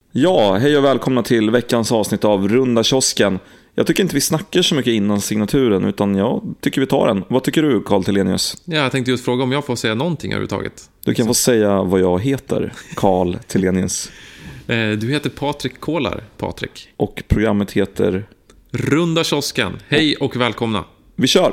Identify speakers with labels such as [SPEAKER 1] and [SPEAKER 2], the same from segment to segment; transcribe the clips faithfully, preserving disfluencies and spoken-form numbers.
[SPEAKER 1] Ja, hej och välkomna till veckans avsnitt av Runda kiosken. Jag tycker inte vi snackar så mycket innan signaturen, utan jag tycker vi tar den. Vad tycker du, Carl Tillenius?
[SPEAKER 2] Ja, jag tänkte just fråga om jag får säga någonting överhuvudtaget.
[SPEAKER 1] Du kan så. få säga vad jag heter, Carl Tillenius.
[SPEAKER 2] Du heter Patrik Kålar, Patrik.
[SPEAKER 1] Och programmet heter
[SPEAKER 2] Runda kiosken. Hej och välkomna.
[SPEAKER 1] Vi kör!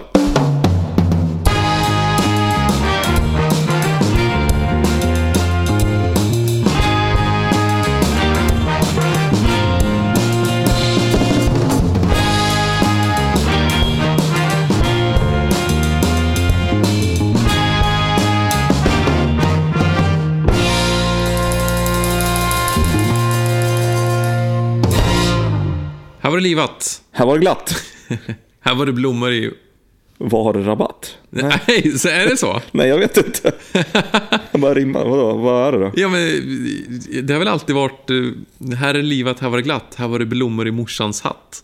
[SPEAKER 2] Här var det livat.
[SPEAKER 1] Här var det glatt.
[SPEAKER 2] Här var det blommor i...
[SPEAKER 1] Var det rabatt?
[SPEAKER 2] Nej, Nej så är det så?
[SPEAKER 1] Nej, jag vet inte. Jag bara rimmar. Vadå? Vad är det då?
[SPEAKER 2] Ja, men det har väl alltid varit... Här är det livat, här var det glatt. Här var det blommor i morsans hatt.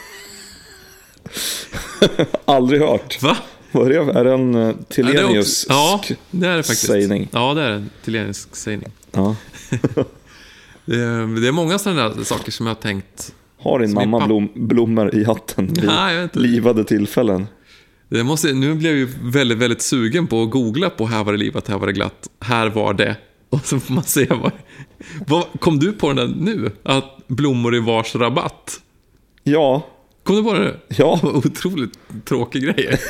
[SPEAKER 1] Aldrig hört.
[SPEAKER 2] Va?
[SPEAKER 1] Vad är det? Är det en Tillenius
[SPEAKER 2] ja, det är det faktiskt.
[SPEAKER 1] Sägning?
[SPEAKER 2] Ja, det är en Tillenius sägning.
[SPEAKER 1] Ja.
[SPEAKER 2] det, är, det är många sådana där saker som jag har tänkt...
[SPEAKER 1] Har din mamma blom, blommor i hatten vid
[SPEAKER 2] Nej,
[SPEAKER 1] livade tillfällen?
[SPEAKER 2] Det måste, nu blev jag ju väldigt, väldigt sugen på att googla på här var det livat, här var det glatt, här var det. Och så får man se vad, vad kom du på den där nu? Att blommor i vars rabatt?
[SPEAKER 1] Ja.
[SPEAKER 2] Kom du på det nu?
[SPEAKER 1] Ja.
[SPEAKER 2] Otroligt tråkig grej.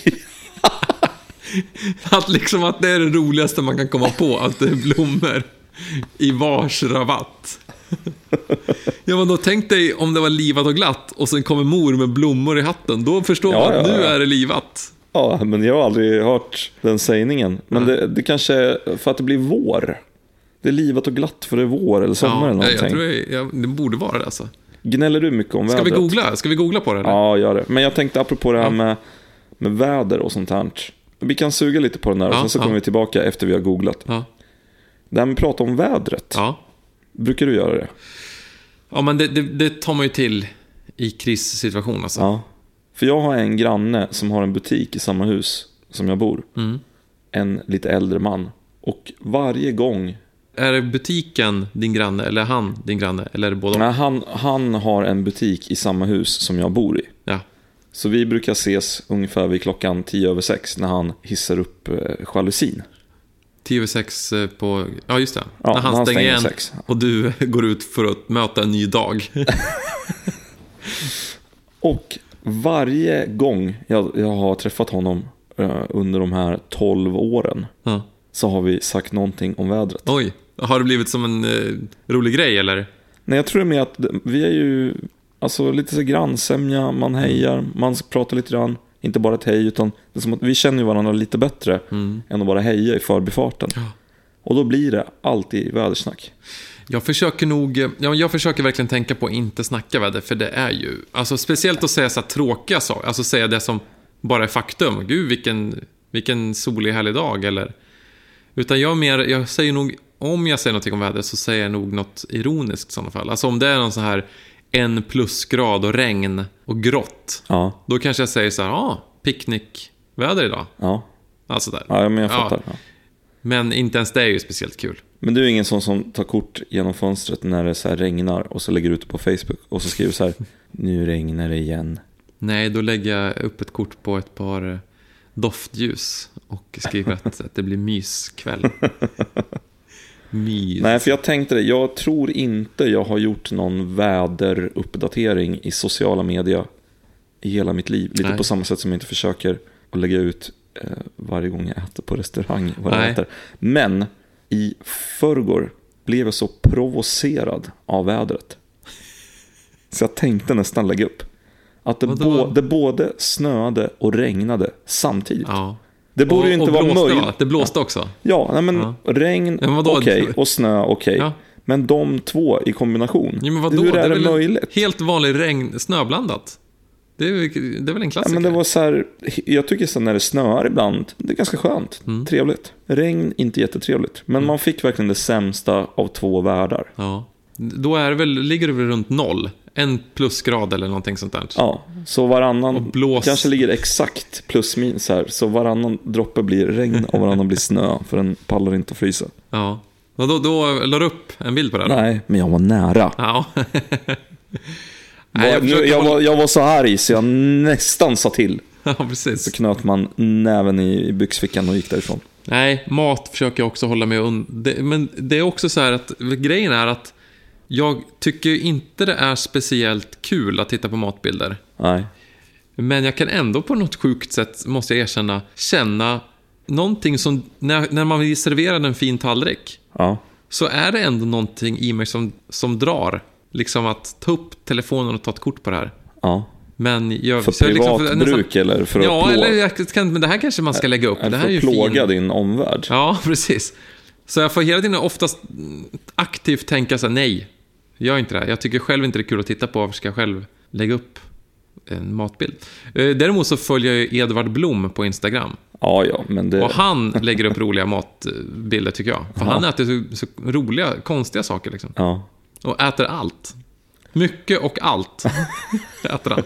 [SPEAKER 2] Att liksom att det är det roligaste man kan komma på, att det är blommor i vars rabatt. Ja, men då tänk dig om det var livat och glatt och sen kommer mor med blommor i hatten. Då förstår man ja, att ja, nu ja. är det livat.
[SPEAKER 1] Ja, men jag har aldrig hört den sägningen. Men det, det kanske är för att det blir vår. Det är livat och glatt för det är vår eller sommar ja, eller någonting. Jag tror det,
[SPEAKER 2] ja, det borde vara det alltså.
[SPEAKER 1] Gnäller du mycket om
[SPEAKER 2] Ska
[SPEAKER 1] vädret?
[SPEAKER 2] vi googla? Ska vi googla på det? Eller?
[SPEAKER 1] Ja, gör det. Men jag tänkte apropå det här ja. med, med väder och sånt här. Vi kan suga lite på den där ja, och sen så ja. kommer vi tillbaka efter vi har googlat.
[SPEAKER 2] Ja.
[SPEAKER 1] Det här med att prata om vädret.
[SPEAKER 2] Ja.
[SPEAKER 1] Brukar du göra det?
[SPEAKER 2] Ja, men det, det, det tar man ju till i krissituation alltså.
[SPEAKER 1] Ja, för jag har en granne som har en butik i samma hus som jag bor.
[SPEAKER 2] Mm.
[SPEAKER 1] En lite äldre man. Och varje gång...
[SPEAKER 2] Är det butiken din granne eller han din granne? Eller är det båda?
[SPEAKER 1] Nej, han, han har en butik i samma hus som jag bor i.
[SPEAKER 2] Ja.
[SPEAKER 1] Så vi brukar ses ungefär vid klockan tio över sex när han hissar upp eh, jalusin.
[SPEAKER 2] tio över sex på... Ja, just det.
[SPEAKER 1] Ja,
[SPEAKER 2] när han, han stänger, stänger igen
[SPEAKER 1] sex.
[SPEAKER 2] Och du går ut för att möta en ny dag.
[SPEAKER 1] Och varje gång jag, jag har träffat honom uh, under de här tolv åren
[SPEAKER 2] ja.
[SPEAKER 1] så har vi sagt någonting om vädret.
[SPEAKER 2] Oj, har det blivit som en uh, rolig grej eller?
[SPEAKER 1] Nej, jag tror det med att vi är ju alltså, lite så grannsämja, man hejar, man pratar lite grann. Inte bara ett hej, utan det är som att vi känner ju varandra lite bättre mm. än att bara heja i förbifarten. Ja. Och då blir det alltid vädersnack.
[SPEAKER 2] Jag försöker nog, ja, jag försöker verkligen tänka på att inte snacka väder, för det är ju, alltså speciellt att säga så här tråkiga saker, alltså säga det som bara är faktum. Gud, vilken, vilken solig härlig dag, eller. Utan jag mer, jag säger nog, om jag säger någonting om väder så säger jag nog något ironiskt i sådana fall. Alltså om det är någon så här en plusgrad och regn och grått.
[SPEAKER 1] Ja.
[SPEAKER 2] Då kanske jag säger så här, ja, ah, picknickväder idag.
[SPEAKER 1] Ja.
[SPEAKER 2] Alltså där.
[SPEAKER 1] Ja, men jag fattar. Ja.
[SPEAKER 2] Ja. Men inte ens det är ju speciellt kul.
[SPEAKER 1] Men du är ingen sån som tar kort genom fönstret när det så här regnar och så lägger ut det på Facebook och så skriver så här, nu regnar det igen.
[SPEAKER 2] Nej, då lägger jag upp ett kort på ett par doftljus och skriver att, att det blir myskväll. Mys.
[SPEAKER 1] Nej, för jag tänkte det, jag tror inte jag har gjort någon väderuppdatering i sociala medier i hela mitt liv. Lite Nej. på samma sätt som jag inte försöker att lägga ut eh, varje gång jag äter på restaurang vad jag äter. Men i förrgår blev jag så provocerad av vädret. Så jag tänkte nästan lägga upp att det, bo- det både snöade och regnade samtidigt.
[SPEAKER 2] Ja.
[SPEAKER 1] Det borde och, ju inte vara möjligt.
[SPEAKER 2] Det blåste också.
[SPEAKER 1] Ja, nej, men ja. regn okej okay, och snö okej. Okay. Ja. Men de två i kombination.
[SPEAKER 2] Ja, men vadå?
[SPEAKER 1] Hur är det,
[SPEAKER 2] det är
[SPEAKER 1] möjligt?
[SPEAKER 2] Helt vanlig regn, snöblandat. Det är, det är väl en klassiker.
[SPEAKER 1] Ja, men det var så här, jag tycker så när det snöar ibland, det är ganska skönt, mm. trevligt. Regn, inte jättetrevligt. Men mm. man fick verkligen det sämsta av två världar.
[SPEAKER 2] Ja. Då är det väl, ligger det väl runt noll. En plusgrad eller någonting sånt där.
[SPEAKER 1] Ja, så varannan blås... kanske ligger exakt plus minus här. Så varannan droppe blir regn och varannan blir snö. För den pallar inte att frysa.
[SPEAKER 2] Ja, Och då, då la du upp en bild på det?
[SPEAKER 1] Nej, men jag var nära.
[SPEAKER 2] Ja.
[SPEAKER 1] Nej, jag, jag, jag, var, jag var så arg så jag nästan sa till.
[SPEAKER 2] Ja, precis.
[SPEAKER 1] Så knöt man näven i byxfickan och gick därifrån.
[SPEAKER 2] Nej, mat försöker jag också hålla med om. Det, men det är också så här att grejen är att jag tycker inte det är speciellt kul att titta på matbilder.
[SPEAKER 1] Nej.
[SPEAKER 2] Men jag kan ändå på något sjukt sätt, måste jag erkänna, känna någonting som, när, när man vill servera en fin tallrik,
[SPEAKER 1] ja.
[SPEAKER 2] så är det ändå någonting i mig som, som drar. Liksom att ta upp telefonen och ta ett kort på det här.
[SPEAKER 1] Ja.
[SPEAKER 2] Men jag,
[SPEAKER 1] för
[SPEAKER 2] så
[SPEAKER 1] privat
[SPEAKER 2] liksom,
[SPEAKER 1] bruk
[SPEAKER 2] nästan,
[SPEAKER 1] eller för att
[SPEAKER 2] ja,
[SPEAKER 1] plåga?
[SPEAKER 2] eller jag kan, men det här kanske man ska lägga upp.
[SPEAKER 1] Eller
[SPEAKER 2] det här
[SPEAKER 1] för
[SPEAKER 2] är ju
[SPEAKER 1] att plåga
[SPEAKER 2] fin.
[SPEAKER 1] din omvärld.
[SPEAKER 2] Ja, precis. Så jag får hela tiden oftast aktivt tänka så här, nej, gör inte det här. Jag tycker själv inte det är kul att titta på. Varför ska jag själv lägga upp en matbild? Däremot så följer jag Edvard Blom på Instagram.
[SPEAKER 1] Ja, ja, men det...
[SPEAKER 2] Och han lägger upp roliga matbilder tycker jag. För
[SPEAKER 1] Aha.
[SPEAKER 2] han äter så, så roliga, konstiga saker liksom.
[SPEAKER 1] Ja.
[SPEAKER 2] Och äter allt. Mycket och allt äter han.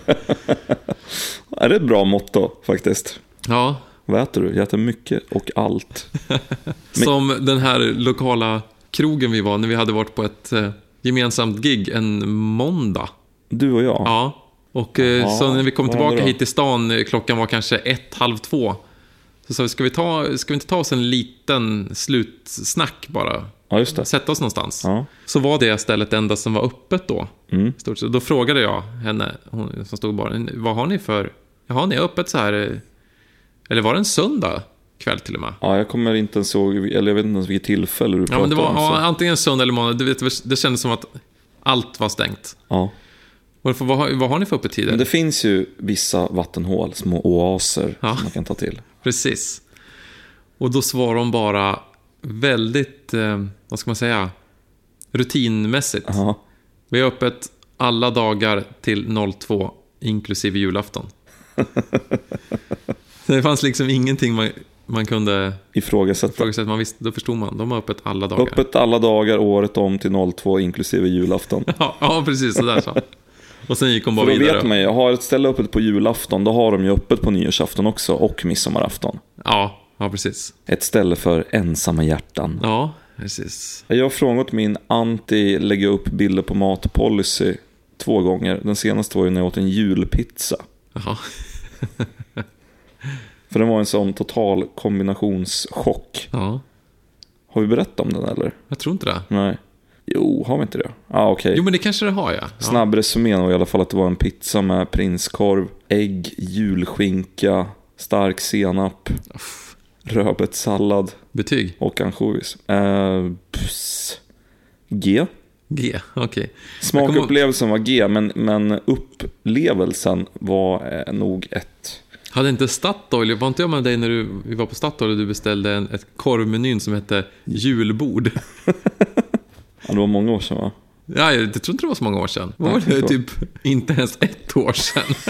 [SPEAKER 1] Är det ett bra motto faktiskt?
[SPEAKER 2] Ja.
[SPEAKER 1] Vad äter du? Jag äter mycket och allt.
[SPEAKER 2] Som den här lokala krogen vi var när vi hade varit på ett eh, gemensamt gig en måndag.
[SPEAKER 1] Du och jag?
[SPEAKER 2] Ja. Och eh,
[SPEAKER 1] ja,
[SPEAKER 2] så när vi kom tillbaka
[SPEAKER 1] bra.
[SPEAKER 2] hit till stan, eh, klockan var kanske ett, halv två. Så sa vi, ska vi, ta, ska vi inte ta oss en liten slutsnack bara?
[SPEAKER 1] Ja, just det.
[SPEAKER 2] Sätta oss någonstans.
[SPEAKER 1] Ja.
[SPEAKER 2] Så var det stället enda som var öppet då.
[SPEAKER 1] Mm.
[SPEAKER 2] Stort. Så då frågade jag henne, hon som stod bara, vad har ni för... Jaha, ni är öppet så här... eh, Eller var det en söndag kväll till och med?
[SPEAKER 1] Ja, jag kommer inte ens ihåg, eller jag vet inte ens vilket tillfälle du
[SPEAKER 2] Ja,
[SPEAKER 1] pratade
[SPEAKER 2] men det var
[SPEAKER 1] om.
[SPEAKER 2] ja,
[SPEAKER 1] Så.
[SPEAKER 2] antingen söndag eller måndag. Det, vet, det kändes som att allt var stängt.
[SPEAKER 1] Ja.
[SPEAKER 2] Och för, vad, har- vad har ni för öppet tider?
[SPEAKER 1] Men det finns ju vissa vattenhål, små oaser
[SPEAKER 2] Ja.
[SPEAKER 1] som man kan ta till.
[SPEAKER 2] Precis. Och då svarar de bara väldigt, eh, vad ska man säga, rutinmässigt.
[SPEAKER 1] Ja.
[SPEAKER 2] Vi är öppet alla dagar till noll två, inklusive julafton. Det fanns liksom ingenting man, man kunde
[SPEAKER 1] Ifrågasätta.
[SPEAKER 2] ifrågasätta. Man visste, då förstod man, de har öppet alla dagar.
[SPEAKER 1] Öppet alla dagar året om till noll två inklusive julafton.
[SPEAKER 2] Ja, ja, precis, så där så. Och sen gick hon bara
[SPEAKER 1] För då
[SPEAKER 2] vidare.
[SPEAKER 1] vet man ju, jag har ett ställe öppet på julafton, då har de ju öppet på nyårsafton också och midsommarafton.
[SPEAKER 2] Ja, ja, precis.
[SPEAKER 1] Ett ställe för ensamma hjärtan.
[SPEAKER 2] Ja, precis.
[SPEAKER 1] Jag har frågat min anti lägga upp bilder på matpolicy två gånger. Den senaste var ju när jag åt en julpizza.
[SPEAKER 2] Jaha.
[SPEAKER 1] För den var en sån total kombinationschock.
[SPEAKER 2] Ja,
[SPEAKER 1] Har vi berättat om den eller?
[SPEAKER 2] jag tror inte det.
[SPEAKER 1] Nej. Jo, har vi inte det? Ja, ah, okej.
[SPEAKER 2] Jo, men det kanske det har jag. Ja.
[SPEAKER 1] Snabb resumé var i alla fall att det var en pizza med prinskorv, ägg, julskinka, stark senap,
[SPEAKER 2] Uff.
[SPEAKER 1] rödbetssallad
[SPEAKER 2] Betyg?
[SPEAKER 1] och ansjovis. Eh, pss. G.
[SPEAKER 2] G, okej.
[SPEAKER 1] Smakupplevelsen var G, men, men upplevelsen var eh, nog ett.
[SPEAKER 2] Hade inte Statoil, var inte jag med dig när du, vi var på Statoil och du beställde en, ett korvmenyn som hette julbord?
[SPEAKER 1] Ja, det var många år sedan va?
[SPEAKER 2] Ja, jag tror inte det var så många år sedan. Var
[SPEAKER 1] Nej,
[SPEAKER 2] det
[SPEAKER 1] jag
[SPEAKER 2] typ inte ens ett år sedan?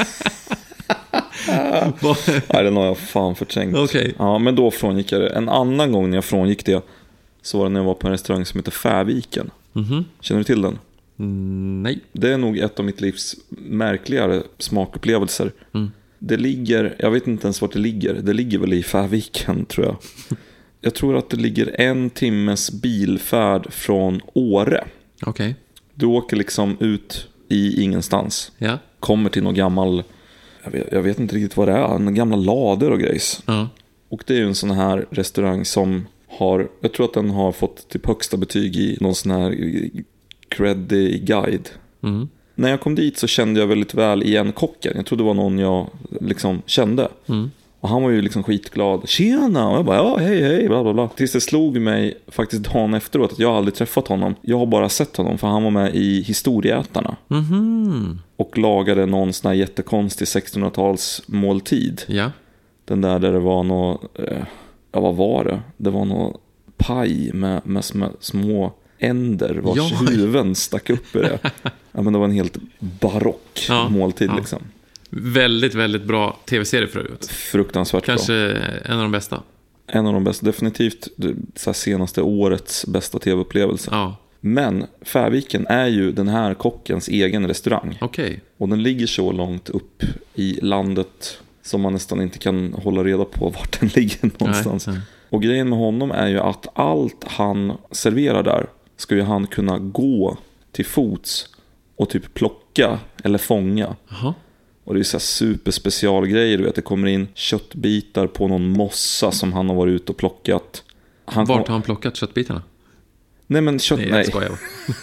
[SPEAKER 1] Nej, den har jag fan förträngt.
[SPEAKER 2] Okej.
[SPEAKER 1] Ja, men då frångick jag det. En annan gång när jag frångick det så var det när jag var på en restaurang som heter Färviken.
[SPEAKER 2] Mhm.
[SPEAKER 1] Känner du till den?
[SPEAKER 2] Mm, nej.
[SPEAKER 1] Det är nog ett av mitt livs märkligare smakupplevelser.
[SPEAKER 2] Mm.
[SPEAKER 1] Det ligger, jag vet inte ens vart det ligger. Det ligger väl i Färviken tror jag. Jag tror att det ligger en timmes bilfärd från Åre.
[SPEAKER 2] Okej.
[SPEAKER 1] Du åker liksom ut i ingenstans.
[SPEAKER 2] Ja.
[SPEAKER 1] Kommer till någon gammal, jag vet, jag vet inte riktigt vad det är, några gamla lader och grejs.
[SPEAKER 2] Ja.
[SPEAKER 1] Och det är ju en sån här restaurang som har, jag tror att den har fått typ högsta betyg i någon sån här creddy guide.
[SPEAKER 2] Mm.
[SPEAKER 1] När jag kom dit så kände jag väldigt väl igen kocken. Jag trodde det var någon jag liksom kände.
[SPEAKER 2] Mm.
[SPEAKER 1] Och han var ju liksom skitglad. Tjena! Och jag bara, ja hej hej, bla bla bla. Tills det slog mig faktiskt dagen efteråt att jag aldrig träffat honom. Jag har bara sett honom för han var med i Historieätarna.
[SPEAKER 2] Mhm.
[SPEAKER 1] Och lagade någon sån här jättekonstig sextonhundratals måltid.
[SPEAKER 2] Ja.
[SPEAKER 1] Den där där det var något, eh, ja vad var det? Det var något paj med, med små, små änder vars
[SPEAKER 2] Ja.
[SPEAKER 1] huvuden stack upp i det. Ja, men det var en helt barock
[SPEAKER 2] Ja,
[SPEAKER 1] måltid
[SPEAKER 2] ja.
[SPEAKER 1] liksom.
[SPEAKER 2] Väldigt, väldigt bra tv-serie för övrigt.
[SPEAKER 1] Fruktansvärt
[SPEAKER 2] Kanske
[SPEAKER 1] bra.
[SPEAKER 2] en av de bästa.
[SPEAKER 1] En av de bästa, definitivt det så här senaste årets bästa tv-upplevelse.
[SPEAKER 2] Ja,
[SPEAKER 1] Men Färviken är ju den här kockens egen restaurang.
[SPEAKER 2] okej.
[SPEAKER 1] Och den ligger så långt upp i landet som man nästan inte kan hålla reda på vart den ligger någonstans.
[SPEAKER 2] Nej, nej.
[SPEAKER 1] Och grejen med honom är ju att allt han serverar där ska ju han kunna gå till fots och typ plocka eller fånga.
[SPEAKER 2] Aha.
[SPEAKER 1] Och det är så här superspecialgrejer, du vet, det kommer in köttbitar på någon mossa som han har varit ute och plockat. Han
[SPEAKER 2] Vart
[SPEAKER 1] kom...
[SPEAKER 2] har han plockat köttbitarna?
[SPEAKER 1] Nej men kött...
[SPEAKER 2] Nej,
[SPEAKER 1] Nej.
[SPEAKER 2] jag skojar.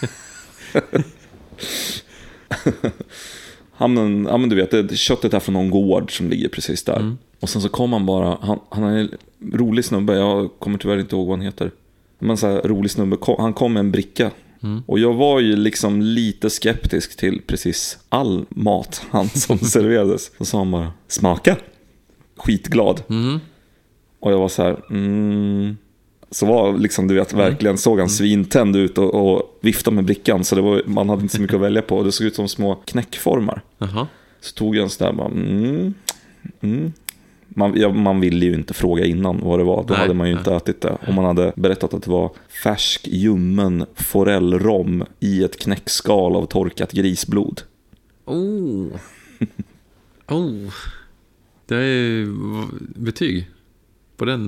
[SPEAKER 1] han, men, ja men du vet, det, köttet är från någon gård som ligger precis där. Mm. Och sen så kom han bara, han, han är en rolig snubbe, jag kommer tyvärr inte ihåg vad han heter. Men så här rolig snubbe, han kom med en bricka. Mm. Och jag var ju liksom lite skeptisk till precis all mat han som serverades. Så sa han bara, smaka. Skitglad. Mm. Och jag var så här, mm. Så var liksom, du vet, verkligen såg han svintänd ut och, och viftade med brickan. Så det var, man hade inte så mycket att välja på. Och det såg ut som små knäckformar. Uh-huh. Så tog jag en sån där, bara, mm, mm. Man, ja, man ville ju inte fråga innan vad det var. Då nej, hade man ju nej. inte ätit det. Om man hade berättat att det var färsk, ljummen forellrom i ett knäckskal av torkat grisblod.
[SPEAKER 2] Oh. Oh. Det är betyg på den.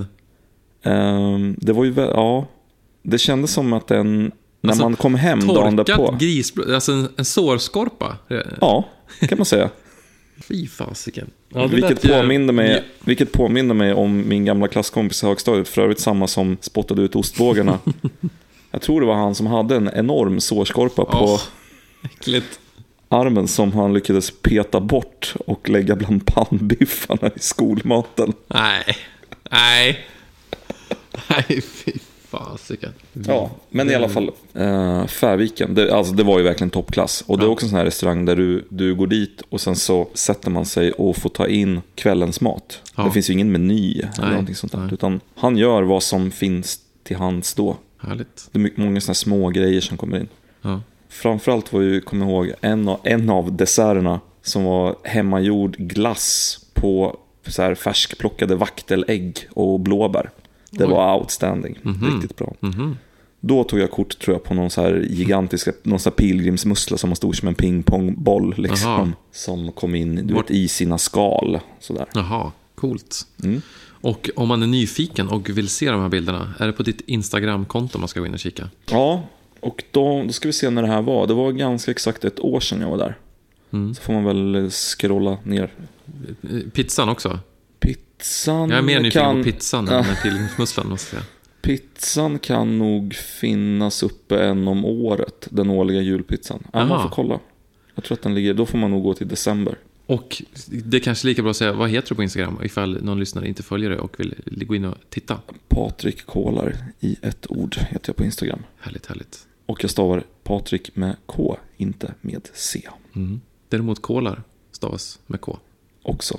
[SPEAKER 1] Um, det var ju väl, ja. Det kändes som att den, när alltså, man kom hem dagen därpå.
[SPEAKER 2] Torkat grisblod, alltså en, en sårskorpa.
[SPEAKER 1] Ja, kan man säga.
[SPEAKER 2] Fy fasiken. Ja,
[SPEAKER 1] vilket, påminner mig, ja. vilket påminner mig om min gamla klasskompis i högstadiet. För övrigt samma som spottade ut ostbågarna. Jag tror det var han som hade en enorm sårskorpa på oh, äckligt. armen som han lyckades peta bort och lägga bland pannbiffarna i skolmaten.
[SPEAKER 2] Nej, nej. Nej, fy fasiken.
[SPEAKER 1] Ja, men i alla fall uh, Färviken, det, alltså, det var ju verkligen toppklass. Och det är också en sån här restaurang där du, du går dit och sen så sätter man sig och får ta in kvällens mat. Ja. Det finns ju ingen meny nej, eller någonting sånt där, utan han gör vad som finns till hands då.
[SPEAKER 2] Härligt.
[SPEAKER 1] Det är mycket, många såna här små grejer som kommer in.
[SPEAKER 2] Ja.
[SPEAKER 1] Framförallt var ju, kom jag ihåg, en av, en av desserterna som var hemmagjord glass på så här färskplockade vaktelägg och blåbär. Det Oj. var outstanding, mm-hmm. riktigt bra. Mm-hmm. Då tog jag kort, tror jag, på någon så här gigantisk, någon så här pilgrimsmussla som var stor som en pingpongboll liksom. Aha. Som kom in, du vet, i sina skal sådär.
[SPEAKER 2] Jaha, coolt. Mm. Och om man är nyfiken och vill se de här bilderna, är det på ditt Instagram-konto man ska gå in och kika?
[SPEAKER 1] Ja, och då, då ska vi se när det här var. Det var ganska exakt ett år sedan jag var där. Mm. Så får man väl scrolla ner.
[SPEAKER 2] Pizzan också?
[SPEAKER 1] Pizzan
[SPEAKER 2] jag är mer nyfiken
[SPEAKER 1] kan...
[SPEAKER 2] på pizzan än med pilgrimsmusslan, måste jag säga.
[SPEAKER 1] Pizzan kan nog finnas uppe en om året, den årliga julpizzan. Ja, man får kolla. Jag tror att den ligger, då får man nog gå till december.
[SPEAKER 2] Och det är kanske lika bra att säga, vad heter du på Instagram ifall någon lyssnare inte följer det och vill gå in och titta?
[SPEAKER 1] Patrik Kolar i ett ord heter jag på Instagram.
[SPEAKER 2] Härligt, härligt.
[SPEAKER 1] Och jag stavar Patrik med K, inte med C.
[SPEAKER 2] Mm. Däremot Kolar stavas med K.
[SPEAKER 1] Också.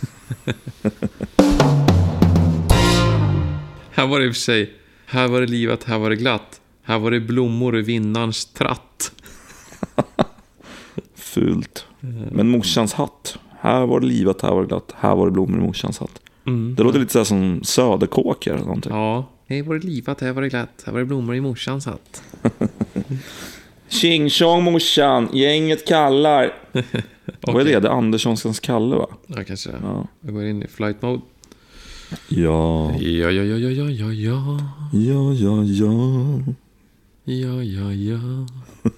[SPEAKER 2] Här var det i och för sig, här var det livat, här var det glatt. Här var det blommor i vinnarns tratt.
[SPEAKER 1] Fult. Men morsans hatt. Här var det livat, här var det glatt. Här var det blommor i morsans hatt. Mm. Det låter lite så här som söderkåkor eller någonting.
[SPEAKER 2] Ja. Här var det livat, här var det glatt. Här var det blommor i morsans hatt.
[SPEAKER 1] Tjing tjong morsan, gänget kallar. Okay. Vad är det? Det är Anderssonskans Kalle, va?
[SPEAKER 2] Ja, kanske. Ja. Jag går in i flight mode.
[SPEAKER 1] Ja.
[SPEAKER 2] Ja, ja, ja, ja, ja, ja, ja.
[SPEAKER 1] Ja, ja, ja.
[SPEAKER 2] Ja, ja, ja.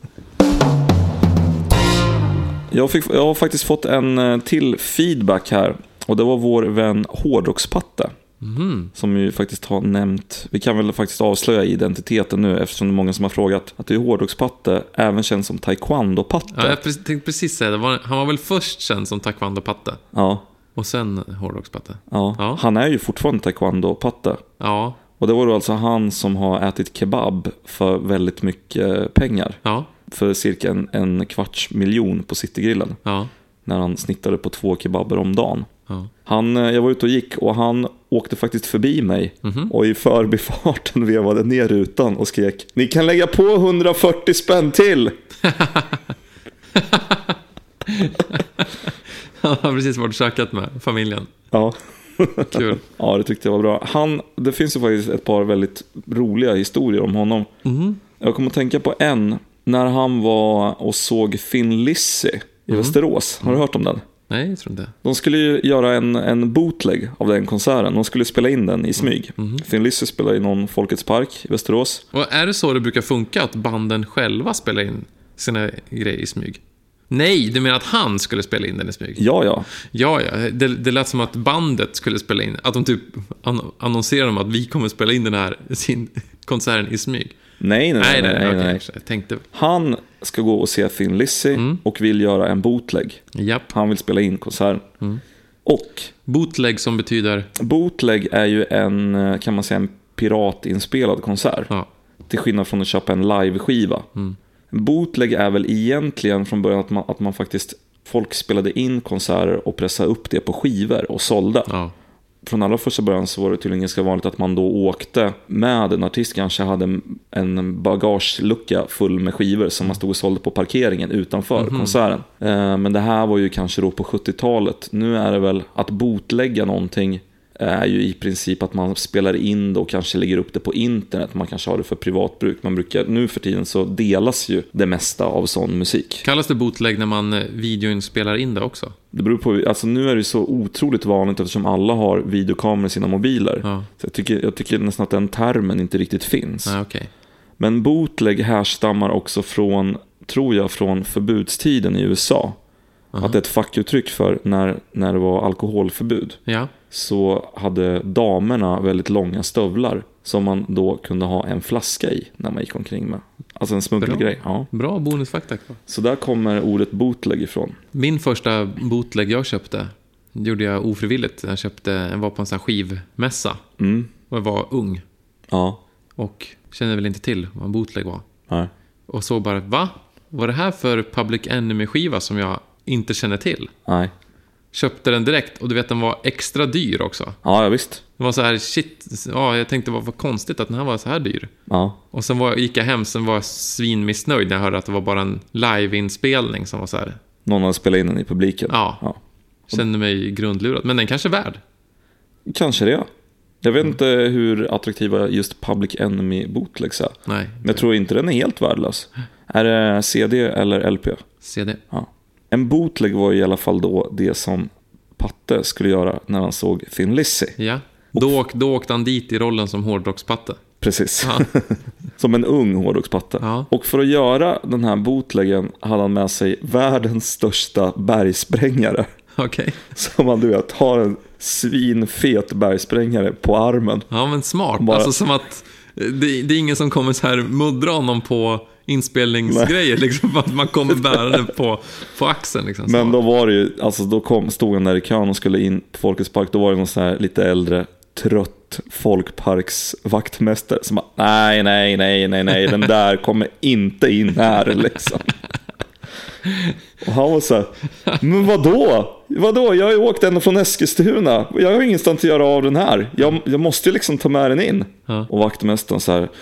[SPEAKER 1] Jag, fick, jag har faktiskt fått en till feedback här. Och det var vår vän Hårdrockspatte. Mm. Som ju faktiskt har nämnt, vi kan väl faktiskt avslöja identiteten nu eftersom det är många som har frågat att det är Hårdrockspatte även känd som Taekwondo-patte.
[SPEAKER 2] Ja, jag tänkte precis säga det. Var, han var väl först känd som Taekwondo-patte.
[SPEAKER 1] Ja.
[SPEAKER 2] Och sen Hårdrockspatte.
[SPEAKER 1] Ja. ja, han är ju fortfarande Taekwondo-patte.
[SPEAKER 2] Ja.
[SPEAKER 1] Och det var då alltså han som har ätit kebab för väldigt mycket pengar.
[SPEAKER 2] Ja.
[SPEAKER 1] För cirka en, en kvarts miljon på Citygrillen.
[SPEAKER 2] Ja.
[SPEAKER 1] När han snittade på två kebaber om dagen.
[SPEAKER 2] Ja.
[SPEAKER 1] Han, jag var ute och gick och han åkte faktiskt förbi mig. Mm-hmm. Och i förbifarten vevade ner rutan och skrek: ni kan lägga på hundrafyrtio spänn till.
[SPEAKER 2] Han har precis varit sökat med familjen.
[SPEAKER 1] Ja.
[SPEAKER 2] Kul.
[SPEAKER 1] Ja, det tyckte jag var bra. Han, det finns ju faktiskt ett par väldigt roliga historier om honom. Mm. Jag kommer att tänka på en när han var och såg Thin Lizzy i mm. Västerås. Har du hört om den?
[SPEAKER 2] Nej, jag tror inte.
[SPEAKER 1] De skulle ju göra en, en bootleg av den konserten. De skulle spela in den i smyg. Mm. Mm. Thin Lizzy spelar i någon Folkets park i Västerås.
[SPEAKER 2] Och är det så det brukar funka att banden själva spelar in sina grejer i smyg? Nej, du menar att han skulle spela in den i smyg?
[SPEAKER 1] Ja, ja.
[SPEAKER 2] Ja, ja. Det, det lät som att bandet skulle spela in. Att de typ an- annonserar om att vi kommer spela in den här sin konserten i smyg.
[SPEAKER 1] Nej, nej, nej. nej, nej, nej, nej.
[SPEAKER 2] Jag tänkte...
[SPEAKER 1] Han ska gå och se Thin Lizzy mm. och vill göra en bootleg.
[SPEAKER 2] Japp.
[SPEAKER 1] Han vill spela in konserten. Mm. Och...
[SPEAKER 2] Bootleg som betyder...
[SPEAKER 1] Bootleg är ju en, kan man säga, en piratinspelad konsert. Ja. Till skillnad från att köpa en live-skiva. Mm. Bootleg är väl egentligen från början att man, att man faktiskt... Folk spelade in konserter och pressade upp det på skivor och sålde. Ja. Från allra första början så var det tydligen ganska vanligt att man då åkte med en artist, kanske hade en bagagelucka full med skivor som man stod och sålde på parkeringen utanför mm-hmm. konserten. Men det här var ju kanske då på sjuttiotalet. Nu är det väl att bootlegga någonting är ju i princip att man spelar in det och kanske lägger upp det på internet. Man kanske har det för privatbruk. Man brukar, nu för tiden så delas ju det mesta av sån musik.
[SPEAKER 2] Kallas det bootleg när man videon spelar in det också?
[SPEAKER 1] Det beror på, alltså nu är det så otroligt vanligt eftersom alla har videokameror i sina mobiler. Ja. Så jag tycker, jag tycker nästan att den termen inte riktigt finns.
[SPEAKER 2] Ja, okay.
[SPEAKER 1] Men bootleg härstammar också från, tror jag, från förbudstiden i U S A. Uh-huh. Att det är ett fackuttryck för när, när det var alkoholförbud. Ja. Så hade damerna väldigt långa stövlar som man då kunde ha en flaska i när man gick omkring med. Alltså en smuggelgrej. Ja.
[SPEAKER 2] Bra bonusfakta.
[SPEAKER 1] Så där kommer ordet bootleg ifrån.
[SPEAKER 2] Min första bootleg jag köpte gjorde jag ofrivilligt. Jag köpte, jag var på en sån här skivmässa. Mm. Och jag var ung.
[SPEAKER 1] Ja.
[SPEAKER 2] Och kände väl inte till vad en bootleg var.
[SPEAKER 1] Nej.
[SPEAKER 2] Och så bara, va? Var det här för Public Enemy-skiva som jag inte känner till?
[SPEAKER 1] Nej.
[SPEAKER 2] Köpte den direkt och du vet den var extra dyr också.
[SPEAKER 1] Ja, ja visst.
[SPEAKER 2] Det var så här, shit, ja, jag tänkte vad var konstigt att den här var så här dyr.
[SPEAKER 1] Ja.
[SPEAKER 2] Och sen var, gick jag hem, sen var jag svinmissnöjd när jag hörde att det var bara en live-inspelning som var så här.
[SPEAKER 1] Någon hade spelat in den i publiken.
[SPEAKER 2] Ja, ja. Kände mig grundlurad. Men den kanske är värd.
[SPEAKER 1] Kanske det, ja. Jag vet mm. inte hur attraktiva just Public Enemy bootlegs är.
[SPEAKER 2] Nej.
[SPEAKER 1] Men jag tror inte den är helt värdelös. Är det C D eller L P?
[SPEAKER 2] C D.
[SPEAKER 1] Ja. En bootleg var i alla fall då det som Patte skulle göra när han såg Thin Lizzy.
[SPEAKER 2] Ja, då, åk, då åkte han dit i rollen som hårdrockspatte.
[SPEAKER 1] Precis, ja. Som en ung hårdrockspatte. Ja. Och för att göra den här bootleggen hade han med sig världens största bergsprängare.
[SPEAKER 2] Okej. Okay.
[SPEAKER 1] Som man, du vet, har en svinfet bergsprängare på armen.
[SPEAKER 2] Ja, men smart. Bara... Alltså som att det, det är ingen som kommer så här muddra honom på inspelningsgrejer liksom, för att man kommer bära det på, på axeln liksom.
[SPEAKER 1] Men då var det ju, alltså då kom, stod han där i kön och skulle in på Folkets park. Då var det någon så här lite äldre, trött folkparksvaktmästare som bara, nej, nej, nej, nej, nej, den där kommer inte in här liksom. Och han var så här, men vadå? Vadå? Jag har ju åkt ända från Eskilstuna. Jag har ingenstans att göra av den här. Jag, jag måste ju liksom ta med den in. Ja. Och vaktmästaren så här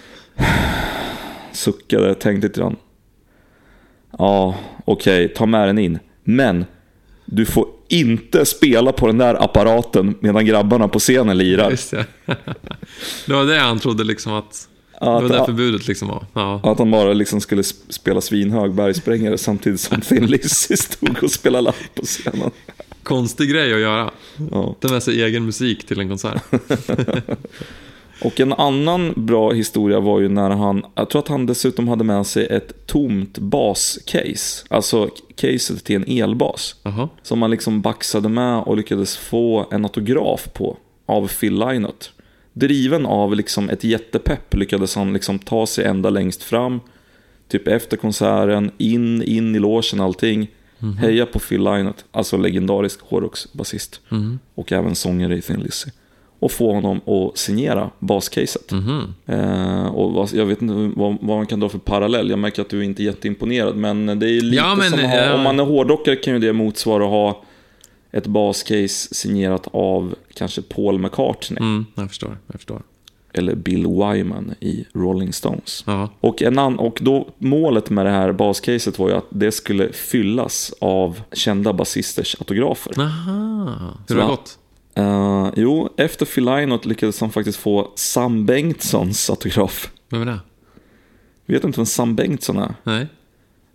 [SPEAKER 1] suckade, tänkte lite grann. Ja, okej, okay, ta med den in. Men du får inte spela på den där apparaten medan grabbarna på scenen lirar.
[SPEAKER 2] Just det. Det var det han trodde liksom att det var det förbudet liksom var. Ja.
[SPEAKER 1] Att han bara liksom skulle spela svinhög bergsprängare samtidigt som Thin Lizzy stod och spelade lapp på scenen.
[SPEAKER 2] Konstig grej att göra. Ja. Ta med sig egen musik till en konsert.
[SPEAKER 1] Och en annan bra historia var ju när han, jag tror att han dessutom hade med sig ett tomt bascase. Alltså caset till en elbas. Uh-huh. Som man liksom baxade med och lyckades få en autograf på av Phil Lynott. Driven av liksom ett jättepepp lyckades han liksom ta sig ända längst fram. Typ efter konserten, in, in i logen allting. Mm-hmm. Heja på Phil Lynott, alltså legendarisk hårdrocksbasist. Mm-hmm. Och även sångare i Thin Lizzy. Och få honom att signera bascaset. Mm-hmm. eh, och vad, jag vet inte vad, vad man kan dra för parallell. Jag märker att du är inte är jätteimponerad. Men det är lite ja, men, som att ha, ja. Om man är hårdrockare kan ju det motsvara att ha ett bascase signerat av kanske Paul McCartney.
[SPEAKER 2] Mm, jag förstår, jag förstår.
[SPEAKER 1] Eller Bill Wyman i Rolling Stones. Uh-huh. Och, en an- och då, målet med det här bascaset var ju att det skulle fyllas av kända basisters autografer.
[SPEAKER 2] Aha, hur har det gått?
[SPEAKER 1] Uh, jo, efter Phil Lynott lyckades han faktiskt få Sam Bengtssons autograf.
[SPEAKER 2] Vem är det?
[SPEAKER 1] Vet inte vem Sam Bengtsson är?
[SPEAKER 2] Nej.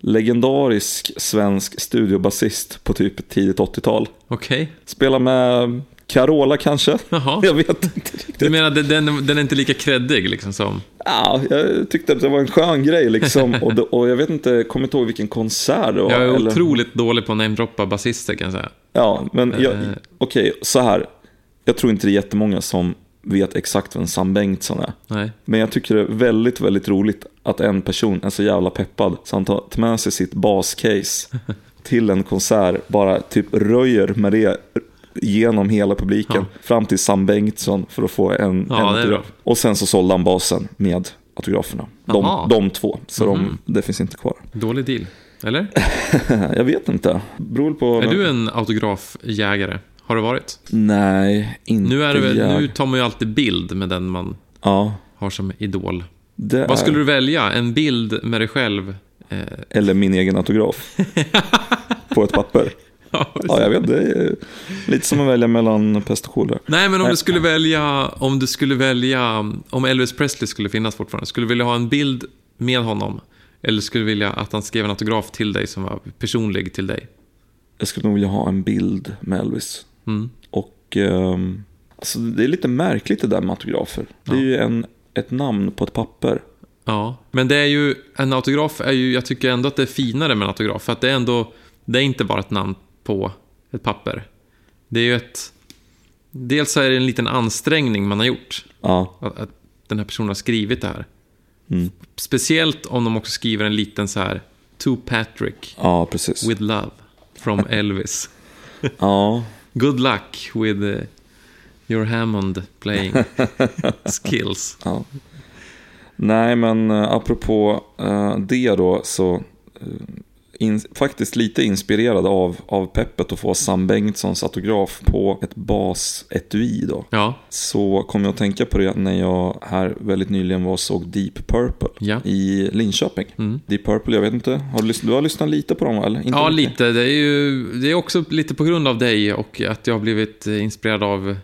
[SPEAKER 1] legendarisk svensk studiobasist på typ tidigt åttiotal.
[SPEAKER 2] Okej. Okay.
[SPEAKER 1] Spelar med Carola kanske.
[SPEAKER 2] Jaha.
[SPEAKER 1] Jag vet inte riktigt.
[SPEAKER 2] Du menar att den, den är inte lika kreddig liksom som...
[SPEAKER 1] Ja, jag tyckte att det var en skön grej liksom. och, det, och jag vet inte, kommer inte ihåg vilken konsert det var.
[SPEAKER 2] Jag är
[SPEAKER 1] eller...
[SPEAKER 2] otroligt dålig på att namedroppa basister kan jag säga.
[SPEAKER 1] Ja, men jag,
[SPEAKER 2] uh...
[SPEAKER 1] okej, okay, så här. Jag tror inte det är jättemånga som vet exakt vem Sam Bengtsson är.
[SPEAKER 2] Nej.
[SPEAKER 1] Men jag tycker det är väldigt, väldigt roligt att en person är så jävla peppad så han tar med sig sitt bascase till en konsert, bara typ röjer med det genom hela publiken, ja. Fram till Sam Bengtsson för att få en,
[SPEAKER 2] ja,
[SPEAKER 1] en autograf. Och sen så sålde han basen med autograferna. De, de två, så mm. de, det finns inte kvar.
[SPEAKER 2] Dålig deal, eller?
[SPEAKER 1] Jag vet inte. Beror på...
[SPEAKER 2] Är du en autografjägare? Har det varit?
[SPEAKER 1] Nej, inte
[SPEAKER 2] nu, är det väl,
[SPEAKER 1] jag.
[SPEAKER 2] nu tar man ju alltid bild med den man
[SPEAKER 1] ja.
[SPEAKER 2] har som idol.
[SPEAKER 1] Det
[SPEAKER 2] Vad skulle
[SPEAKER 1] är...
[SPEAKER 2] du välja? En bild med dig själv? Eh...
[SPEAKER 1] Eller min egen autograf. På ett papper. Ja, ja, jag vet, det är lite som att välja mellan pest och kolera.
[SPEAKER 2] Nej, men om du skulle välja om du skulle välja om Elvis Presley skulle finnas fortfarande, skulle du vilja ha en bild med honom eller skulle du vilja att han skrev en autograf till dig som var personlig till dig?
[SPEAKER 1] Jag skulle nog vilja ha en bild med Elvis.
[SPEAKER 2] Mm.
[SPEAKER 1] Och um, alltså det är lite märkligt det där med autografer. Det är ja. ju en, ett namn på ett papper.
[SPEAKER 2] Ja, men det är ju en autograf är ju, jag tycker ändå att det är finare med en autograf för att det är ändå, det är inte bara ett namn på ett papper. Det är ju ett, dels är det en liten ansträngning man har gjort.
[SPEAKER 1] Ja.
[SPEAKER 2] Att, att den här personen har skrivit det här.
[SPEAKER 1] Mm.
[SPEAKER 2] Speciellt om de också skriver en liten så här To Patrick.
[SPEAKER 1] Ja, precis.
[SPEAKER 2] With love from Elvis.
[SPEAKER 1] Ja.
[SPEAKER 2] Good luck with uh, your Hammond playing skills.
[SPEAKER 1] Ja. Nej, men uh, apropå uh, det då så uh, in, faktiskt lite inspirerad av, av peppet att få Sam Bengtssons autograf på ett basetui då.
[SPEAKER 2] Ja.
[SPEAKER 1] Så kom jag att tänka på det när jag här väldigt nyligen var och såg Deep Purple
[SPEAKER 2] ja.
[SPEAKER 1] i Linköping. Mm. Deep Purple, jag vet inte, har du, lyssnat, du har lyssnat lite på dem eller? Inte
[SPEAKER 2] ja,
[SPEAKER 1] mycket?
[SPEAKER 2] lite. Det är ju det är också lite på grund av dig och att jag har blivit inspirerad av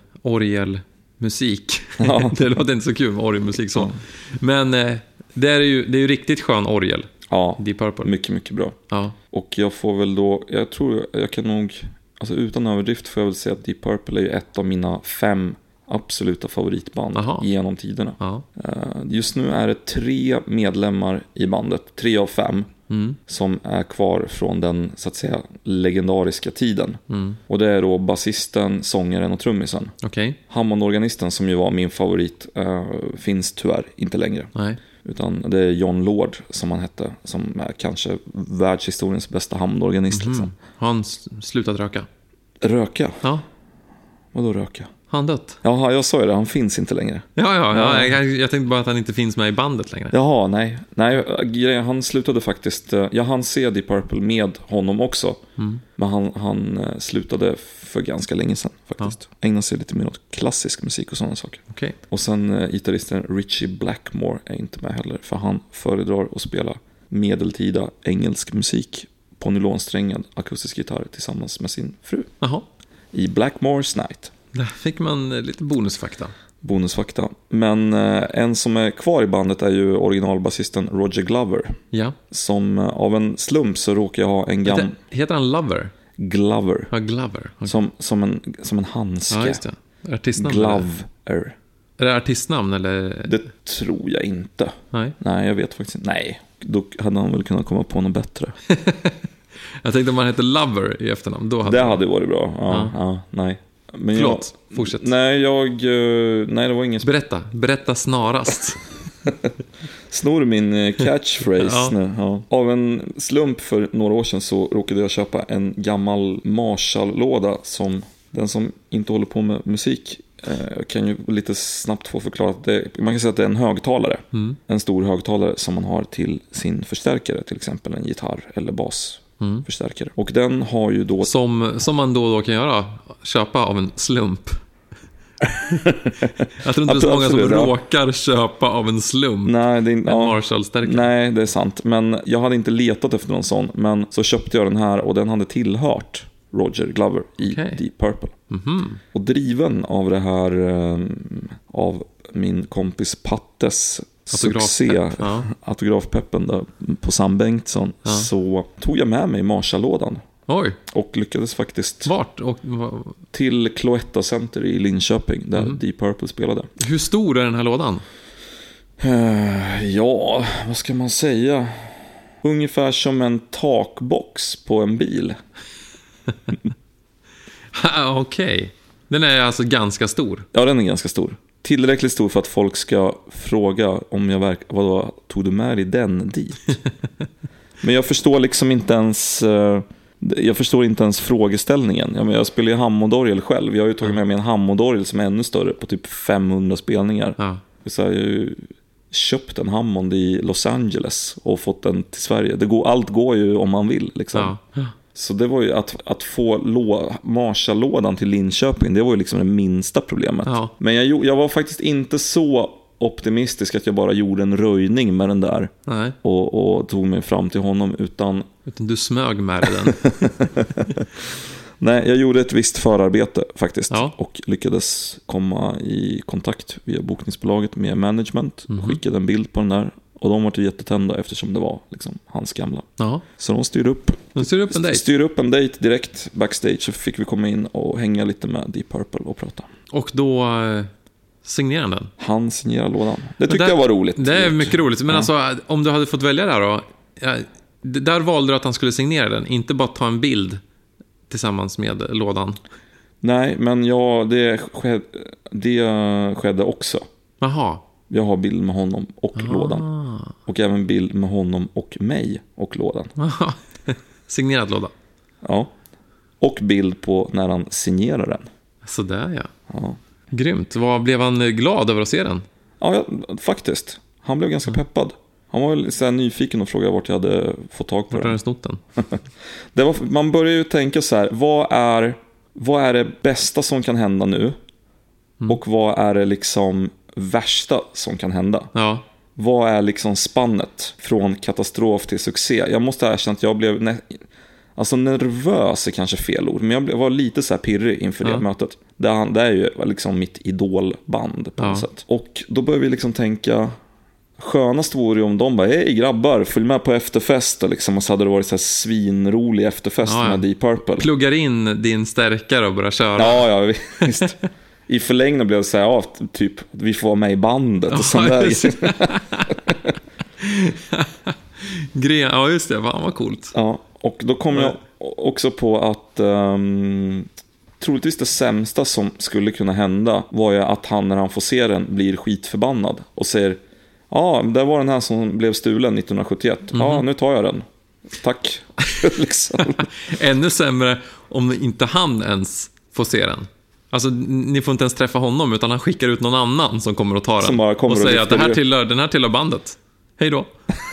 [SPEAKER 2] orgelmusik. Ja. Det låter inte så kul med orgelmusik så. Ja. Men eh, det är ju det är ju riktigt skön orgel.
[SPEAKER 1] Ja,
[SPEAKER 2] Deep Purple.
[SPEAKER 1] Mycket, mycket bra.
[SPEAKER 2] Ja.
[SPEAKER 1] Och jag får väl då, jag tror jag kan nog, alltså utan överdrift får jag väl säga att Deep Purple är ju ett av mina fem absoluta favoritband Aha. genom tiderna.
[SPEAKER 2] Ja.
[SPEAKER 1] Just nu är det tre medlemmar i bandet, tre av fem, mm. som är kvar från den så att säga legendariska tiden. Mm. Och det är då basisten, sångaren och trummisen.
[SPEAKER 2] Okay.
[SPEAKER 1] Hammondorganisten som ju var min favorit äh, finns tyvärr inte längre.
[SPEAKER 2] Nej.
[SPEAKER 1] Utan det är John Lord som han hette, som är kanske världshistoriens bästa Hammondorganist. Mm-hmm. Liksom.
[SPEAKER 2] Har han slutat röka?
[SPEAKER 1] Röka?
[SPEAKER 2] Ja.
[SPEAKER 1] Vadå röka?
[SPEAKER 2] Han dött?
[SPEAKER 1] Jaha, jag sa ju det, han finns inte längre.
[SPEAKER 2] Ja, ja, ja. Jag, jag tänkte bara att han inte finns med i bandet längre.
[SPEAKER 1] Jaha, nej. Nej, han slutade faktiskt, jag hann se Deep Purple med honom också. Mm. Men han, han slutade för ganska länge sedan faktiskt. Ja. Ägnade sig lite mer åt klassisk musik och sådana saker.
[SPEAKER 2] Okay.
[SPEAKER 1] Och sen gitarristen Richie Blackmore är inte med heller. För han föredrar att spela medeltida engelsk musik på nylonsträngad akustisk gitarr tillsammans med sin fru.
[SPEAKER 2] Jaha.
[SPEAKER 1] I Blackmore's Night.
[SPEAKER 2] Där fick man lite bonusfakta.
[SPEAKER 1] Bonusfakta. Men eh, en som är kvar i bandet är ju originalbasisten Roger Glover.
[SPEAKER 2] Ja.
[SPEAKER 1] Som eh, av en slump så råkar jag ha en gammal...
[SPEAKER 2] Heter, heter han Lover?
[SPEAKER 1] Glover.
[SPEAKER 2] Ja, Glover. Okay.
[SPEAKER 1] Som, som, en, som en handske.
[SPEAKER 2] Ja, just det. Artistnamn?
[SPEAKER 1] Glover.
[SPEAKER 2] Är det artistnamn eller?
[SPEAKER 1] Det tror jag inte.
[SPEAKER 2] Nej.
[SPEAKER 1] Nej, jag vet faktiskt inte. Nej, då hade han väl kunnat komma på något bättre.
[SPEAKER 2] Jag tänkte om man heter Lover i efternamn. Då hade
[SPEAKER 1] det
[SPEAKER 2] man...
[SPEAKER 1] hade varit bra. Ja, ja. ja nej.
[SPEAKER 2] Men Förlåt,
[SPEAKER 1] jag,
[SPEAKER 2] fortsätt.
[SPEAKER 1] Nej, jag... Nej, det var ingen...
[SPEAKER 2] Berätta, berätta snarast.
[SPEAKER 1] Snor min catchphrase
[SPEAKER 2] ja.
[SPEAKER 1] nu. Ja. Av en slump för några år sedan så råkade jag köpa en gammal Marshall-låda som den som inte håller på med musik eh, kan ju lite snabbt få förklarat. Det, man kan säga att det är en högtalare. Mm. En stor högtalare som man har till sin förstärkare, till exempel en gitarr eller bas. Mm. Förstärkare. Och den har ju då...
[SPEAKER 2] Som, som man då och då kan göra, köpa av en slump. Jag tror inte det är så många som det, råkar ja. köpa av en slump.
[SPEAKER 1] Nej, det är, en ja,
[SPEAKER 2] Marshall-stärkare.
[SPEAKER 1] Nej, det är sant. Men jag hade inte letat efter någon sån. Men så köpte jag den här och den hade tillhört Roger Glover i okay. Deep Purple. Mm-hmm. Och driven av det här, av min kompis Pattes succé, ja. autografpeppen där på Sam Bengtsson, ja. så tog jag med mig Marshall-lådan.
[SPEAKER 2] Oj.
[SPEAKER 1] Och lyckades faktiskt
[SPEAKER 2] Vart? Och,
[SPEAKER 1] till Cloetta Center i Linköping där mm. Deep Purple spelade.
[SPEAKER 2] Hur stor är den här lådan?
[SPEAKER 1] Uh, ja, vad ska man säga? Ungefär som en takbox på en bil.
[SPEAKER 2] Okej. Okay. Den är alltså ganska stor.
[SPEAKER 1] Ja, den är ganska stor. Tillräckligt stor för att folk ska fråga om jag verkar, vadå, tog du med dig den dit? Men jag förstår liksom inte ens jag förstår inte ens frågeställningen. Jag, menar, jag spelar ju Hammondorgel själv. Jag har ju tagit med mig en Hammondorgel som är ännu större på typ femhundra spelningar. Ja. Så jag har ju köpt en Hammond i Los Angeles och fått den till Sverige. Det går, allt går ju om man vill liksom. Ja. Ja. Så det var ju att, att få lå, Marshall-lådan till Linköping, det var ju liksom det minsta problemet. Ja. Men jag, jag var faktiskt inte så optimistisk att jag bara gjorde en röjning med den där. Nej. Och, och tog mig fram till honom utan...
[SPEAKER 2] Utan du smög med den.
[SPEAKER 1] Nej, jag gjorde ett visst förarbete faktiskt. Ja. Och lyckades komma i kontakt via bokningsbolaget med management. Mm-hmm. Skickade en bild på den där. Och de var jättetända eftersom det var liksom hans gamla. Ja. Så de styrde upp,
[SPEAKER 2] de styrde upp en dejt.
[SPEAKER 1] Styrde upp en dejt direkt backstage. Så fick vi komma in och hänga lite med Deep Purple och prata.
[SPEAKER 2] Och då eh, signerade den?
[SPEAKER 1] Han signerade lådan. Det tyckte där, jag var roligt.
[SPEAKER 2] Det är mycket roligt. Men ja. alltså, om du hade fått välja där då. Ja, där valde du att han skulle signera den. Inte bara ta en bild tillsammans med lådan.
[SPEAKER 1] Nej, men ja, det skedde, det skedde också.
[SPEAKER 2] Jaha.
[SPEAKER 1] Jag har bild med honom och ah. lådan. Och även bild med honom och mig och lådan.
[SPEAKER 2] Signerad låda.
[SPEAKER 1] Ja. Och bild på när han signerar den.
[SPEAKER 2] Sådär ja. ja. Grymt. Vad blev han glad över att se den?
[SPEAKER 1] Ja, ja faktiskt. Han blev ganska mm. peppad. Han var så här nyfiken och frågade vart jag hade fått tag på
[SPEAKER 2] vart den. Snott den?
[SPEAKER 1] Det var, man börjar ju tänka så här. Vad är, vad är det bästa som kan hända nu? Mm. Och vad är det liksom... värsta som kan hända. Ja. Vad är liksom spannet från katastrof till succé? Jag måste erkänna att jag blev ne- alltså nervös är kanske fel ord, men jag blev, var lite så här pirrig inför ja. det mötet. Det, det är ju liksom mitt idolband på ja. något sätt. Och då började vi liksom tänka, skönast vore ju om de bara, hej grabbar, följ med på efterfest och, liksom, och så hade det varit så här svinrolig efterfest ja, ja. med Deep Purple.
[SPEAKER 2] Pluggar in din stärkare och börjar köra.
[SPEAKER 1] Ja, ja, visst. I förlängning blev det så här, ja, typ, vi får vara med i bandet och sånt där.
[SPEAKER 2] Gren, ja just det, fan vad coolt.
[SPEAKER 1] Ja, och då kom jag också på att um, troligtvis det sämsta som skulle kunna hända var ju att han, när han får se den, blir skitförbannad och säger, ja, det var den här som blev stulen nittonhundrasjuttioett. Mm-hmm. Ja, nu tar jag den. Tack. liksom.
[SPEAKER 2] Ännu sämre om inte han ens får se den. Alltså, ni får inte ens träffa honom, utan han skickar ut någon annan som kommer att ta den. Som bara kommer och säger att det här tillhör, den här tillhör bandet. Hej då.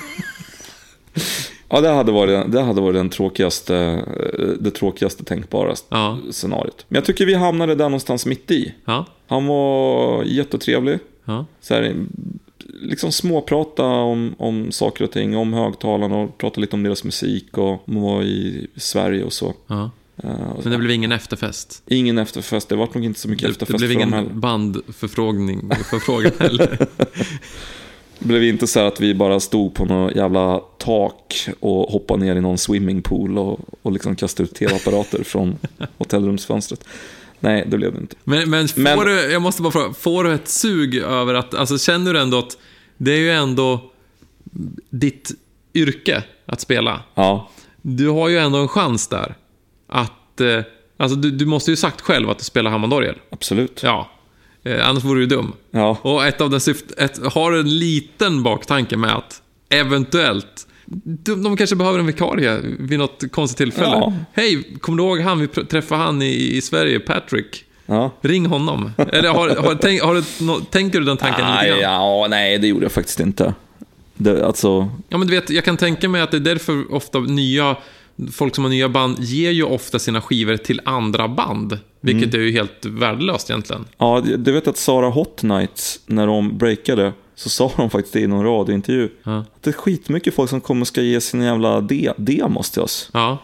[SPEAKER 1] Ja, det hade varit, det hade varit den tråkigaste, det tråkigaste tänkbara ja. scenariot. Men jag tycker vi hamnade där någonstans mitt i. Ja. Han var jättetrevlig. Ja. Så här, liksom småprata om, om saker och ting, om högtalarna och prata lite om deras musik och var i Sverige och så. Ja.
[SPEAKER 2] Men det blev ingen efterfest.
[SPEAKER 1] Ingen efterfest, det var nog inte så mycket
[SPEAKER 2] det,
[SPEAKER 1] efterfest.
[SPEAKER 2] Det blev ingen bandförfrågning förfrågan heller.
[SPEAKER 1] Det blev inte så här att vi bara stod på någon jävla tak och hoppade ner i någon swimmingpool och, och liksom kastade ut tv-apparater från hotellrumsfönstret. Nej, det blev det inte.
[SPEAKER 2] Men, men, får men du, jag måste bara fråga, får du ett sug över att, alltså känner du ändå att det är ju ändå ditt yrke att spela? Ja. Du har ju ändå en chans där. Att, eh, alltså du, du måste ju sagt själv att du spelar Hammondorgel.
[SPEAKER 1] Absolut.
[SPEAKER 2] Ja, eh, annars vore du dum. Ja. Och ett av den syft, ett, har en liten baktanke med att eventuellt de, de kanske behöver en vikarie vid något konstigt tillfälle. Ja. Hej, kommer du ihåg han, vi träffade han i, i Sverige, Patrick? Ja. Ring honom. Eller har, har, tänk, har du, no, tänker du den tanken
[SPEAKER 1] ah, lite grann? Ja, nej, det gjorde jag faktiskt inte. Det, alltså...
[SPEAKER 2] Ja, men du vet, jag kan tänka mig att det är därför ofta nya... Folk som har nya band ger ju ofta sina skivor till andra band. Vilket mm. är ju helt värdelöst egentligen.
[SPEAKER 1] Ja, du vet att Sarah Hot Nights, när de breakade, så sa de faktiskt i någon radiointervju ja. att det är skitmycket folk som kommer och ska ge sina jävla de- demos till oss. Ja.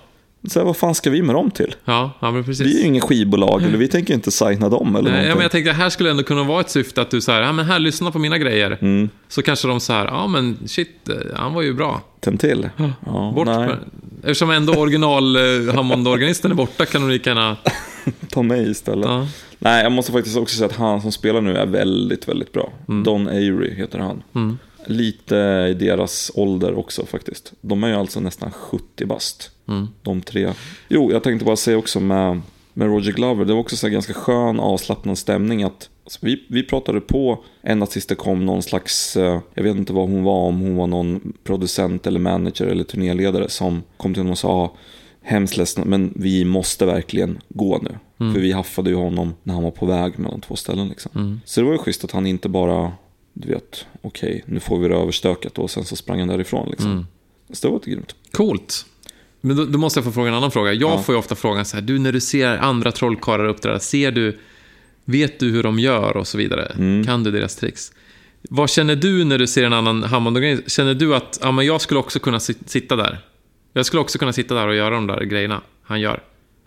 [SPEAKER 1] Så här, vad fan ska vi med dem till?
[SPEAKER 2] Ja, ja men precis.
[SPEAKER 1] Vi är ju ingen skivbolag, eller vi tänker inte signa dem eller
[SPEAKER 2] Nej, ja, men jag tänkte att här skulle ändå kunna vara ett syfte att du så här, ja men här, lyssna på mina grejer.
[SPEAKER 1] Mm.
[SPEAKER 2] Så kanske de så här, ja men shit, han var ju bra.
[SPEAKER 1] Tänd till. Ja,
[SPEAKER 2] Bort
[SPEAKER 1] nej.
[SPEAKER 2] med, eftersom ändå original eh, Hammond-organisten är borta kan de lika gärna...
[SPEAKER 1] Ta mig istället.
[SPEAKER 2] Ja.
[SPEAKER 1] Nej, jag måste faktiskt också säga att han som spelar nu är väldigt, väldigt bra. Mm. Don Airey heter han.
[SPEAKER 2] Mm.
[SPEAKER 1] Lite i deras ålder också faktiskt. De är ju alltså nästan sjuttio bast.
[SPEAKER 2] Mm.
[SPEAKER 1] De tre. Jo, jag tänkte bara säga också med, med Roger Glover. Det var också så här ganska skön, avslappnad stämning att alltså, vi, vi pratade på ända tills det kom någon slags, eh, jag vet inte vad hon var, om hon var någon producent eller manager eller turnéledare som kom till honom och sa hemskt ledsen, men vi måste verkligen gå nu. Mm. För vi haffade ju honom när han var på väg mellan två ställen liksom. Mm. Så det var ju schysst att han inte bara, du vet, okej, okay, nu får vi det överstökat och sen så sprang han därifrån liksom. Mm. Så det var grymt.
[SPEAKER 2] Coolt. Men då, då måste jag få fråga en annan fråga. Jag ja. får ju ofta frågan så här, du när du ser andra trollkarlar uppträda, ser du, vet du hur de gör och så vidare? Mm. Kan du deras tricks? Vad känner du när du ser en annan Hammond-organisation? Känner du att ja, men jag skulle också kunna sitta där? Jag skulle också kunna sitta där och göra de där grejerna han gör.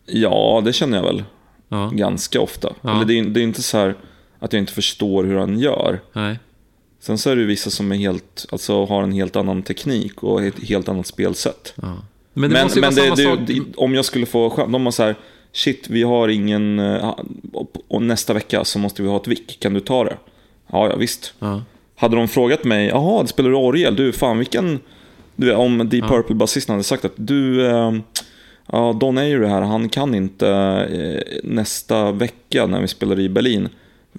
[SPEAKER 1] Ja, det känner jag väl.
[SPEAKER 2] Ja.
[SPEAKER 1] Ganska ofta.
[SPEAKER 2] Ja.
[SPEAKER 1] Eller det är, det är inte så här att jag inte förstår hur han gör.
[SPEAKER 2] Nej.
[SPEAKER 1] Sen så är det ju vissa som är helt, alltså, har en helt annan teknik och ett helt annat spelsätt.
[SPEAKER 2] Ja. Men det
[SPEAKER 1] men,
[SPEAKER 2] måste ju
[SPEAKER 1] men
[SPEAKER 2] vara
[SPEAKER 1] det,
[SPEAKER 2] samma
[SPEAKER 1] det,
[SPEAKER 2] sak.
[SPEAKER 1] det, om jag skulle få skämt, de har så här, shit, vi har ingen, och nästa vecka så måste vi ha ett vick, kan du ta det? Ja, ja visst.
[SPEAKER 2] Ja.
[SPEAKER 1] Hade de frågat mig, jaha, det spelar du orgel? Du, fan vilken... Du, om Deep ja. Purple-basisten hade sagt att du, äh, ja, Don Airey här, han kan inte äh, nästa vecka när vi spelar i Berlin.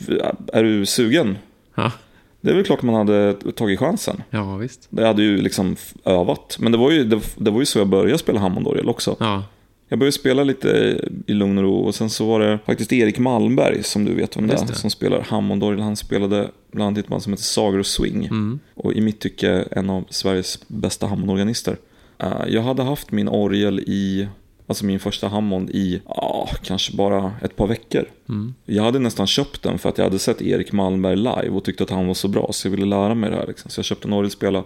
[SPEAKER 1] Är du sugen?
[SPEAKER 2] Ja.
[SPEAKER 1] Det är väl klart man hade tagit chansen.
[SPEAKER 2] Ja, visst.
[SPEAKER 1] Det hade ju liksom övat. Men det var ju, det, det var ju så jag började spela Hammond-orgel också.
[SPEAKER 2] Ja.
[SPEAKER 1] Jag började spela lite i lugn och ro. Och sen så var det faktiskt Erik Malmberg, som du vet om det, det, som spelar Hammond-orgel. Han spelade bland annat i ett band som heter Sagor och Swing. Mm. Och i mitt tycke en av Sveriges bästa Hammond-organister. Uh, jag hade haft min orgel i, alltså min första Hammond i, ja, uh, kanske bara ett par veckor. Mm. Jag hade nästan köpt den för att jag hade sett Erik Malmberg live och tyckte att han var så bra. Så jag ville lära mig det här liksom. Så jag köpte en orgelspelare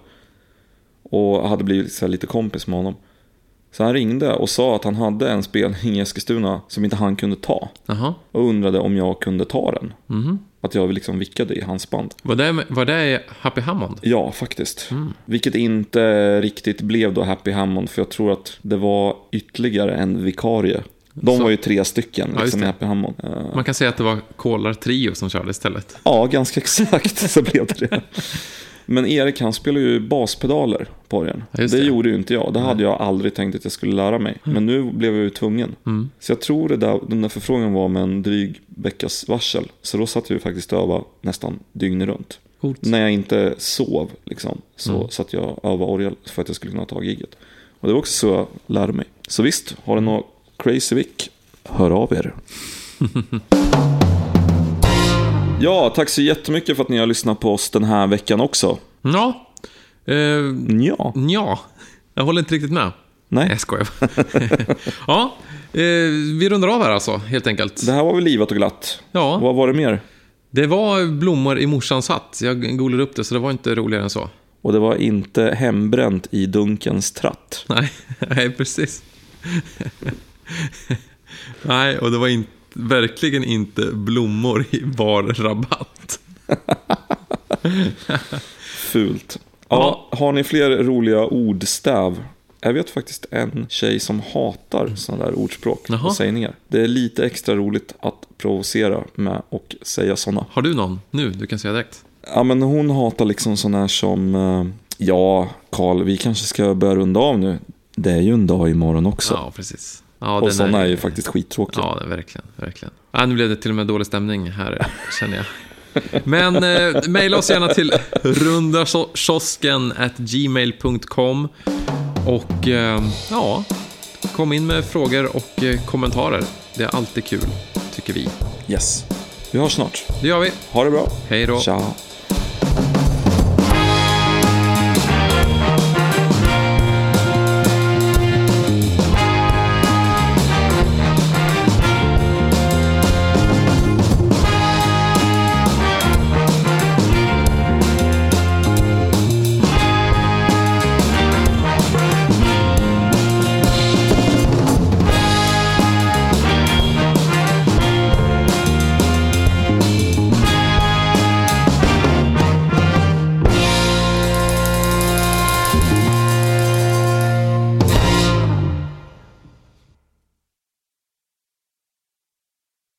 [SPEAKER 1] och hade blivit så här lite kompis med honom. Så han ringde och sa att han hade en spelning i Eskilstuna som inte han kunde ta.
[SPEAKER 2] Aha.
[SPEAKER 1] Och undrade om jag kunde ta den.
[SPEAKER 2] Mm.
[SPEAKER 1] Att jag liksom vickade i hans band.
[SPEAKER 2] Var det, var det Happy Hammond?
[SPEAKER 1] Ja, faktiskt.
[SPEAKER 2] Mm.
[SPEAKER 1] Vilket inte riktigt blev då Happy Hammond. För jag tror att det var ytterligare en vikarie. De så. var ju tre stycken liksom,
[SPEAKER 2] ja,
[SPEAKER 1] i Happy Hammond.
[SPEAKER 2] Man kan säga att det var Kolar Trio som körde istället.
[SPEAKER 1] Ja, ganska exakt så blev det det. Men Erik, han spelar ju baspedaler på orgeln. Ja, det. det gjorde ju inte jag. Det hade jag aldrig tänkt att jag skulle lära mig. Mm. Men nu blev jag ju tvungen. Mm. Så jag tror det där, den där förfrågan var med en dryg veckas varsel. Så då satt jag ju faktiskt och övade nästan dygnet runt.
[SPEAKER 2] Coolt.
[SPEAKER 1] När jag inte sov liksom, så
[SPEAKER 2] mm.
[SPEAKER 1] satt jag och övade orgel för att jag skulle kunna ta giget. Och det var också så jag lärde mig. Så visst, har det något crazy vick, hör av er. Ja, tack så jättemycket för att ni har lyssnat på oss den här veckan också.
[SPEAKER 2] Ja. Eh,
[SPEAKER 1] ja.
[SPEAKER 2] Ja. Jag håller inte riktigt med.
[SPEAKER 1] Nej.
[SPEAKER 2] Jag skojar. Ja, eh, vi rundar av här alltså, helt enkelt.
[SPEAKER 1] Det här var väl livat och glatt.
[SPEAKER 2] Ja.
[SPEAKER 1] Vad var det mer?
[SPEAKER 2] Det var blommor i morsans hatt. Jag googlade upp det, så det var inte roligare än så.
[SPEAKER 1] Och det var inte hembränt i dunkens tratt.
[SPEAKER 2] Nej, nej precis. Nej, och det var inte verkligen inte blommor i bar rabatt.
[SPEAKER 1] Fult. Ja, har ni fler roliga ordstäv? Jag vet faktiskt en tjej som hatar sådana där ordspråk
[SPEAKER 2] Jaha.
[SPEAKER 1] och sägningar. Det är lite extra roligt att provocera med och säga sådana.
[SPEAKER 2] Har du någon nu? Du kan säga direkt.
[SPEAKER 1] Ja, men hon hatar liksom sådana här som ja, Carl, vi kanske ska börja runda av nu. Det är ju en dag imorgon också.
[SPEAKER 2] Ja, precis. Ja,
[SPEAKER 1] och sådana är ju faktiskt skittråkiga.
[SPEAKER 2] Ja, det är verkligen, verkligen. Ja, nu blev det till och med dålig stämning här, känner jag. Men eh, mejla oss gärna till rundarkiosken at gmail dot com. Och eh, ja, kom in med frågor och eh, kommentarer. Det är alltid kul, tycker vi.
[SPEAKER 1] Yes. Vi hörs snart.
[SPEAKER 2] Det gör vi.
[SPEAKER 1] Ha det bra.
[SPEAKER 2] Hej då.
[SPEAKER 1] Ciao.